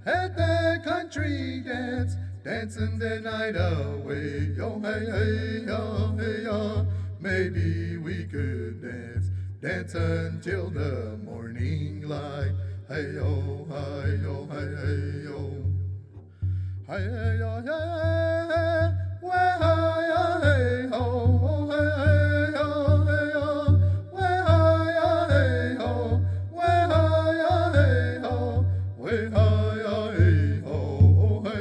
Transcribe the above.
at the country dance, dancing the night away. Yo, hey, hey, yo, hey, yo. Maybe we could dance, dance until the morning.